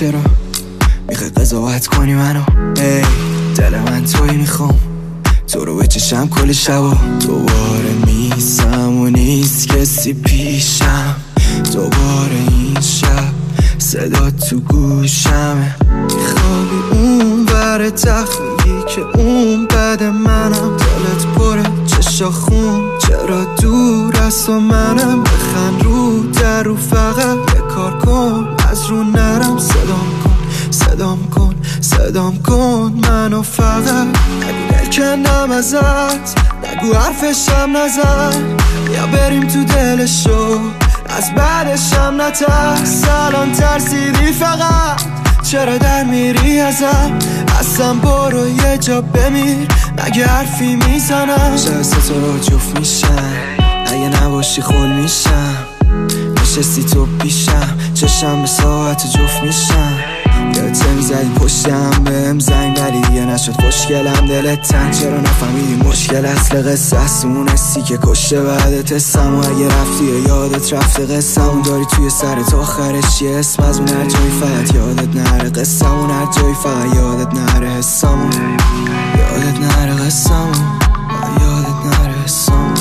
چرا میخوای قضاوت کنی منو؟ ای دل من توی میخوام تو رو بچشم کل شبا. دوباره میزم و نیست کسی پیشم، دوباره این شب صدا تو گوشمه. میخوابی اون بر تخت میگی که اون بد منم، دلت پره چشا خون چرا دور است و منم. بخند رو در رو فقط یه کار کن از رو نرم. صدام کن منو فقط. نگو دلکندم ازت، نگو حرفشم نزن، یا بریم تو دلشو از بعدشم نترس. الان ترسیدی فقط چرا در میری ازم؟ اصلا برو یه جا بمیر مگه حرفی میزنم. شهست تو رو جفت میشم اگه نباشی خول میشم. نشستی تو پیشم چشم به ساعت جفت میشم. یادت میزدی پشتم بهم زنگ ولی دیگه نشد خوشگلم دلت تنگ. چرا نفهمیدی مشکل اصل قصه است اون حسی که کشته بعدت حسم. و اگه رفتی یا یادت رفته قصه اون داری توی سرت آخرش یه اسم از اون هر جایی فقط یادت نره قصه اون هر جایی فقط یادت نره حسم. یادت نره قصه یادت نره حسم.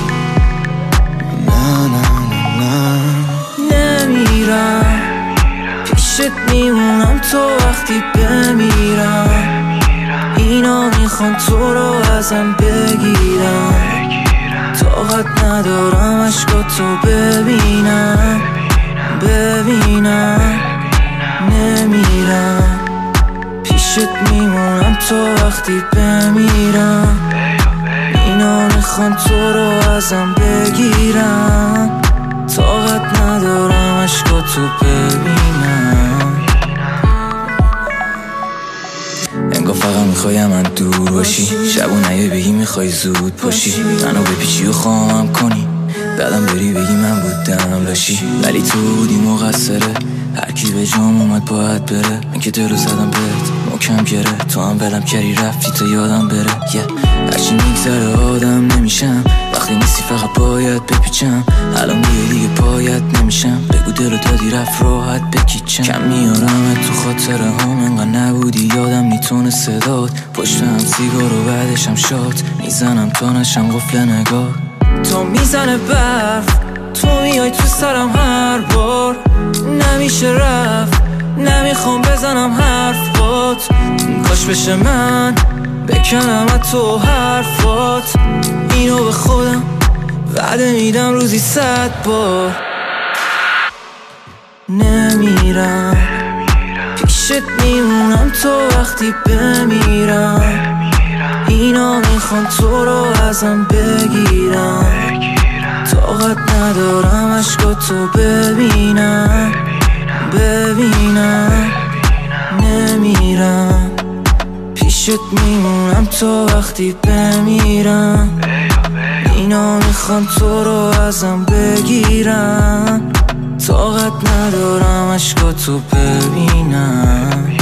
نمیرم پیشت میمونم تو وقتی بمیرم. اینا میخوان تو رو ازم بگیرم، طاقت ندارم عشقاتو ببینم. نمیرم پیشت میمونم تو وقتی بمیرم. اینا میخوان تو رو ازم بگیرم، طاقت ندارم عشقاتو ببینم. انگار فقط میخوای من دور باشی، شب و نیای بگی میخوای زود پاشی. منو بپیچی و خواهم کنی بعدم بری بگی من بودم لاشی. ولی تو بودی مقصره، هر کی به جام اومد باید بره. من که دلو زدم بهت محکم گره، تو هم ولم کردی رفتی تا یادم بره. هرچی میگذره آدم نمیشم، وقتی نیستی فقط باید بپیچم. الان دیگه پایت نمیشم، بگو دلو دادی رفت راحت بکیچم. کم میارم تو خاطره هم انقدر نبودی یادم نیتونه صدات. پشتم سیگار و بعدشم شات میزنم تا نشم قفل نگاه. تو میزنه برف تو میای تو سرم هر بار، نمیشه رفت نمیخوام بزنم حرفات. کاش بشه من بکنم از تو حرفات. اینو به خودم وعده میدم روزی 100 بار. نمیرم پیشت میمونم تو وقتی بمیرم. اینا میخوان تو رو ازم بگیرم، طاقت ندارم عشقاتو ببینم. نمیرم پیشت میمونم تو وقتی بمیرم. اینا میخوان تو رو ازم بگیرم، طاقت ندارم عشقاتو ببینم.